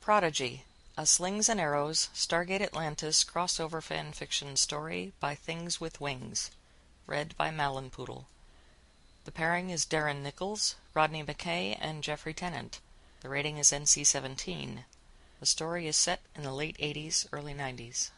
Prodigy, a Slings and Arrows, Stargate Atlantis crossover fanfiction story by Things with Wings. Read by Malenpoodle. The pairing is Darren Nichols, Rodney McKay, and Jeffrey Tennant. The rating is NC-17. The story is set in the late 80s, early 90s.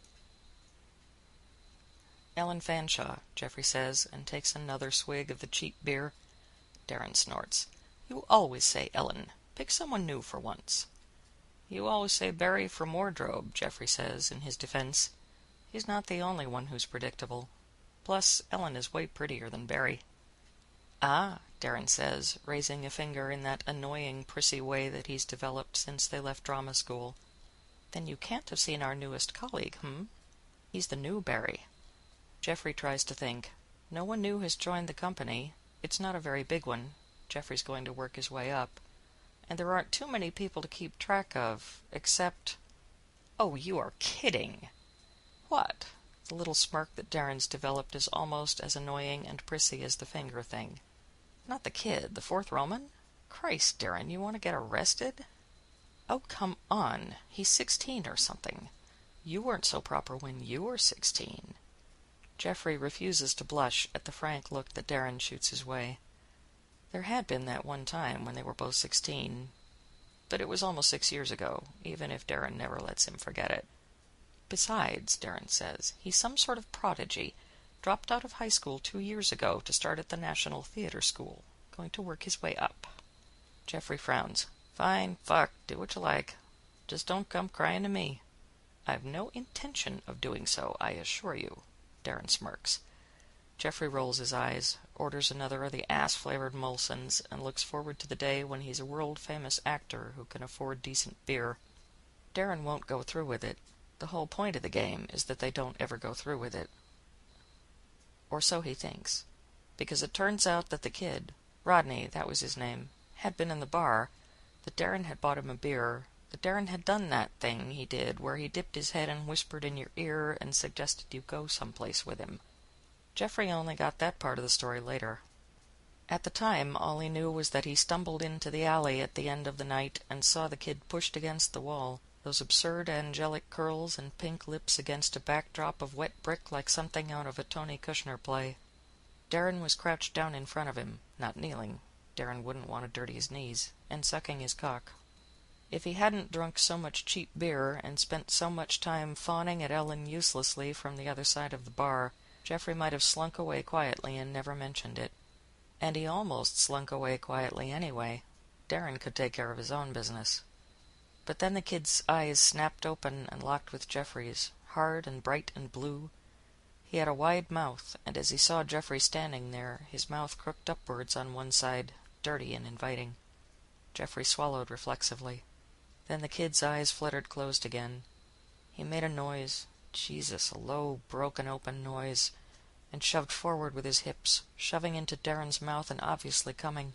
Ellen Fanshawe, Jeffrey says, and takes another swig of the cheap beer. Darren snorts. You always say Ellen. Pick someone new for once. You always say Barry from Wardrobe, Jeffrey says, in his defense. He's not the only one who's predictable. Plus, Ellen is way prettier than Barry. Ah, Darren says, raising a finger in that annoying, prissy way that he's developed since they left drama school. Then you can't have seen our newest colleague, He's the new Barry. Jeffrey tries to think. No one new has joined the company. It's not a very big one. Jeffrey's going to work his way up. And there aren't too many people to keep track of, except... Oh, you are kidding. What? The little smirk that Darren's developed is almost as annoying and prissy as the finger thing. Not the kid, the fourth Roman? Christ, Darren, you want to get arrested? Oh, come on. He's 16 or something. You weren't so proper when you were 16. Jeffrey refuses to blush at the frank look that Darren shoots his way. There had been that one time when they were both 16, but it was almost 6 years ago, even if Darren never lets him forget it. Besides, Darren says, he's some sort of prodigy, dropped out of high school 2 years ago to start at the National Theatre School, going to work his way up. Jeffrey frowns. Fine, fuck, do what you like. Just don't come crying to me. I've no intention of doing so, I assure you. Darren smirks. Jeffrey rolls his eyes, orders another of the ass-flavored Molsons, and looks forward to the day when he's a world-famous actor who can afford decent beer. Darren won't go through with it. The whole point of the game is that they don't ever go through with it. Or so he thinks. Because it turns out that the kid, Rodney, that was his name, had been in the bar, that Darren had bought him a beer, that Darren had done that thing he did where he dipped his head and whispered in your ear and suggested you go someplace with him. Jeffrey only got that part of the story later. At the time, all he knew was that he stumbled into the alley at the end of the night and saw the kid pushed against the wall, those absurd angelic curls and pink lips against a backdrop of wet brick like something out of a Tony Kushner play. Darren was crouched down in front of him, not kneeling. Darren wouldn't want to dirty his knees, and sucking his cock. If he hadn't drunk so much cheap beer and spent so much time fawning at Ellen uselessly from the other side of the bar, Jeffrey might have slunk away quietly and never mentioned it. And he almost slunk away quietly anyway. Darren could take care of his own business. But then the kid's eyes snapped open and locked with Jeffrey's, hard and bright and blue. He had a wide mouth, and as he saw Jeffrey standing there, his mouth crooked upwards on one side, dirty and inviting. Jeffrey swallowed reflexively. Then the kid's eyes fluttered closed again. He made a noise, Jesus, a low, broken open noise, and shoved forward with his hips, shoving into Darren's mouth and obviously coming.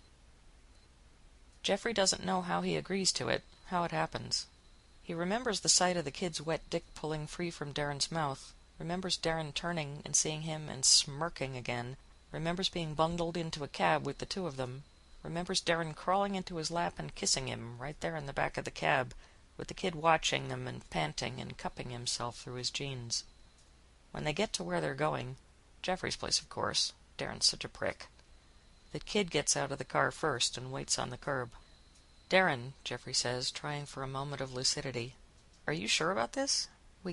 Jeffrey doesn't know how he agrees to it, how it happens. He remembers the sight of the kid's wet dick pulling free from Darren's mouth, remembers Darren turning and seeing him and smirking again, remembers being bundled into a cab with the two of them, remembers Darren crawling into his lap and kissing him right there in the back of the cab, with the kid watching them and panting and cupping himself through his jeans. When they get to where they're going, Jeffrey's place, of course, Darren's such a prick. The kid gets out of the car first and waits on the curb. Darren, Jeffrey says, trying for a moment of lucidity, are you sure about this?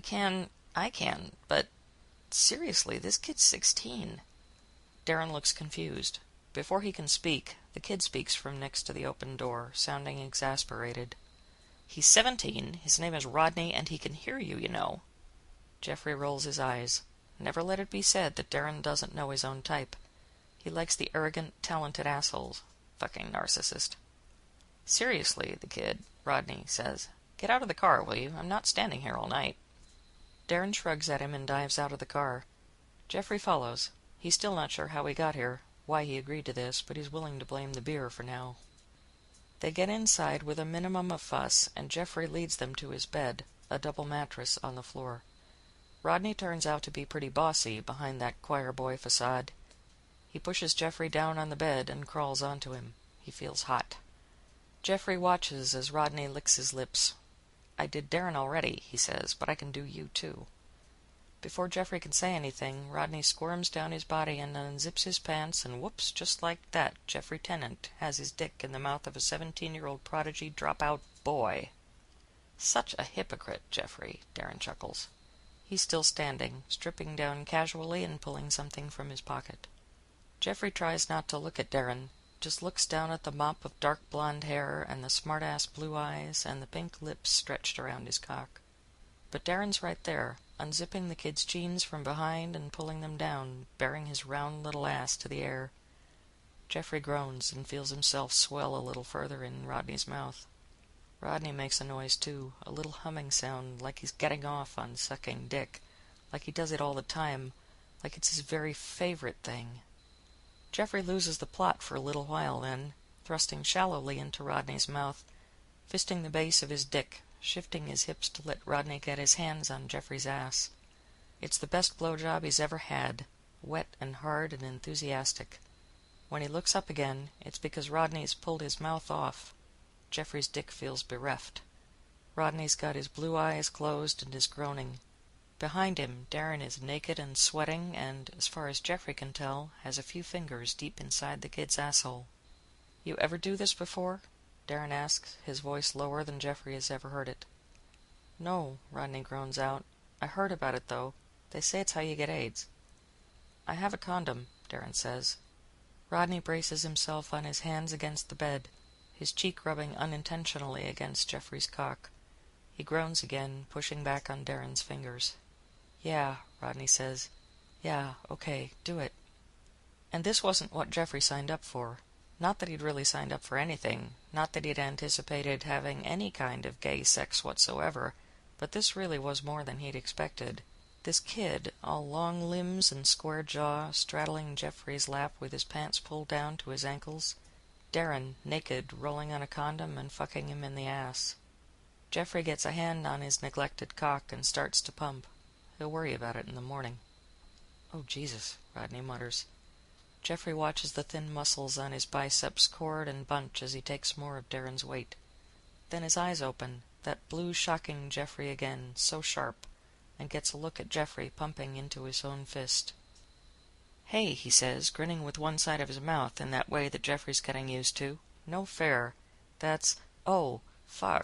I can, but seriously, this kid's 16. Darren looks confused. Before he can speak, the kid speaks from next to the open door, sounding exasperated. He's 17, his name is Rodney, and he can hear you, you know. Jeffrey rolls his eyes. Never let it be said that Darren doesn't know his own type. He likes the arrogant, talented assholes. Fucking narcissist. Seriously, the kid, Rodney says. Get out of the car, will you? I'm not standing here all night. Darren shrugs at him and dives out of the car. Jeffrey follows. He's still not sure how he got here, why he agreed to this, but he's willing to blame the beer for now. They get inside with a minimum of fuss, and Jeffrey leads them to his bed, a double mattress on the floor. Rodney turns out to be pretty bossy behind that choir boy facade. He pushes Jeffrey down on the bed and crawls onto him. He feels hot. Jeffrey watches as Rodney licks his lips. I did Darren already, he says, but I can do you too. Before Jeffrey can say anything, Rodney squirms down his body and unzips his pants, and whoops, just like that, Jeffrey Tennant has his dick in the mouth of a 17-year-old prodigy dropout boy. Such a hypocrite, Jeffrey, Darren chuckles. He's still standing, stripping down casually and pulling something from his pocket. Jeffrey tries not to look at Darren, just looks down at the mop of dark blonde hair and the smart-ass blue eyes and the pink lips stretched around his cock. But Darren's right there, unzipping the kid's jeans from behind and pulling them down, bearing his round little ass to the air. Jeffrey groans and feels himself swell a little further in Rodney's mouth. Rodney makes a noise too, a little humming sound, like he's getting off on sucking dick, like he does it all the time, like it's his very favorite thing. Jeffrey loses the plot for a little while then, thrusting shallowly into Rodney's mouth, fisting the base of his dick, shifting his hips to let Rodney get his hands on Jeffrey's ass. It's the best blowjob he's ever had, wet and hard and enthusiastic. When he looks up again, it's because Rodney's pulled his mouth off. Jeffrey's dick feels bereft. Rodney's got his blue eyes closed and is groaning. Behind him, Darren is naked and sweating and, as far as Jeffrey can tell, has a few fingers deep inside the kid's asshole. "You ever do this before?" Darren asks, his voice lower than Jeffrey has ever heard it. "No," Rodney groans out. "I heard about it, though. They say it's how you get AIDS." "I have a condom," Darren says. Rodney braces himself on his hands against the bed, his cheek rubbing unintentionally against Jeffrey's cock. He groans again, pushing back on Darren's fingers. "Yeah," Rodney says. "Yeah, okay, do it." And this wasn't what Jeffrey signed up for. Not that he'd really signed up for anything, not that he'd anticipated having any kind of gay sex whatsoever, but this really was more than he'd expected. This kid, all long limbs and square jaw, straddling Jeffrey's lap with his pants pulled down to his ankles. Darren, naked, rolling on a condom and fucking him in the ass. Jeffrey gets a hand on his neglected cock and starts to pump. He'll worry about it in the morning. "Oh, Jesus," Rodney mutters. Jeffrey watches the thin muscles on his biceps cord and bunch as he takes more of Darren's weight. Then his eyes open, that blue shocking Jeffrey again, so sharp, and gets a look at Jeffrey pumping into his own fist. "Hey," he says, grinning with one side of his mouth in that way that Jeffrey's getting used to. "No fair. That's... oh, fuck,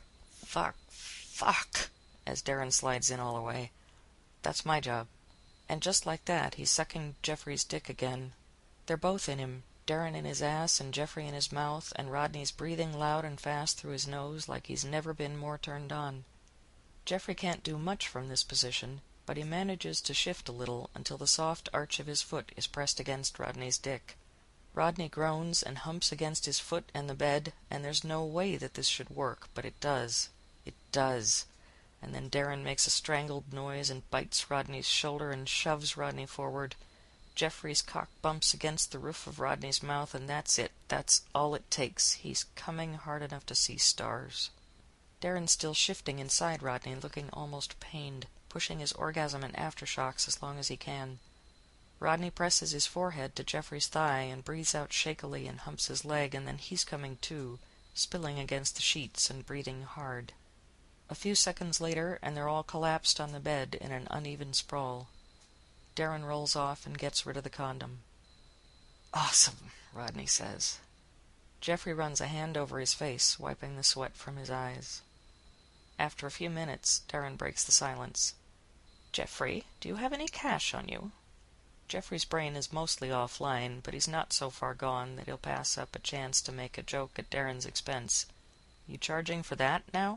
as Darren slides in all the way. "That's my job." And just like that, he's sucking Jeffrey's dick again. They're both in him, Darren in his ass and Jeffrey in his mouth, and Rodney's breathing loud and fast through his nose like he's never been more turned on. Jeffrey can't do much from this position, but he manages to shift a little until the soft arch of his foot is pressed against Rodney's dick. Rodney groans and humps against his foot and the bed, and there's no way that this should work, but it does. It does. And then Darren makes a strangled noise and bites Rodney's shoulder and shoves Rodney forward. Jeffrey's cock bumps against the roof of Rodney's mouth, and that's it. That's all it takes. He's coming hard enough to see stars. Darren's still shifting inside Rodney, looking almost pained, pushing his orgasm and aftershocks as long as he can. Rodney presses his forehead to Jeffrey's thigh and breathes out shakily and humps his leg, and then he's coming too, spilling against the sheets and breathing hard. A few seconds later, and they're all collapsed on the bed in an uneven sprawl. Darren rolls off and gets rid of the condom. "Awesome," Rodney says. Jeffrey runs a hand over his face, wiping the sweat from his eyes. After a few minutes, Darren breaks the silence. "Jeffrey, do you have any cash on you?" Jeffrey's brain is mostly offline, but he's not so far gone that he'll pass up a chance to make a joke at Darren's expense. "You charging for that now?"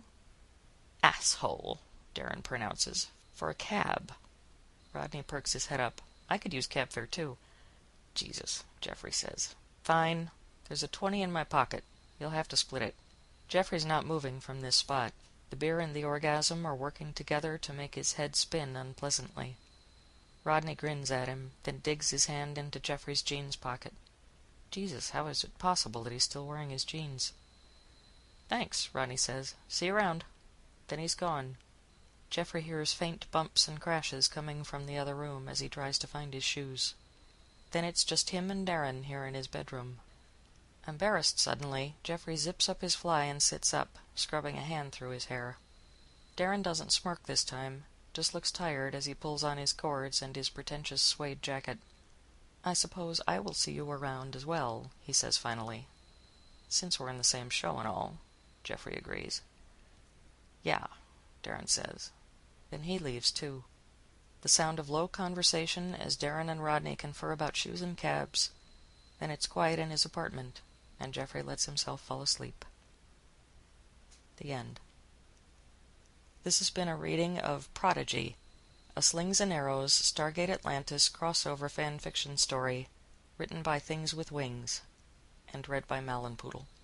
"Asshole," Darren pronounces. "For a cab." Rodney perks his head up. "I could use cab fare too." "Jesus," Jeffrey says. "Fine. There's a 20 in my pocket. You'll have to split it." Jeffrey's not moving from this spot. The beer and the orgasm are working together to make his head spin unpleasantly. Rodney grins at him, then digs his hand into Jeffrey's jeans pocket. Jesus, how is it possible that he's still wearing his jeans? "Thanks," Rodney says. "See you around." Then he's gone. Jeffrey hears faint bumps and crashes coming from the other room as he tries to find his shoes. Then it's just him and Darren here in his bedroom. Embarrassed suddenly, Jeffrey zips up his fly and sits up, scrubbing a hand through his hair. Darren doesn't smirk this time, just looks tired as he pulls on his cords and his pretentious suede jacket. "I suppose I will see you around as well," he says finally. "Since we're in the same show and all," Jeffrey agrees. "Yeah," Darren says. Then he leaves too. The sound of low conversation as Darren and Rodney confer about shoes and cabs. Then it's quiet in his apartment, and Jeffrey lets himself fall asleep. The end. This has been a reading of Prodigy, a Slings and Arrows Stargate Atlantis crossover fan fiction story, written by Things with Wings, and read by Malin Poodle.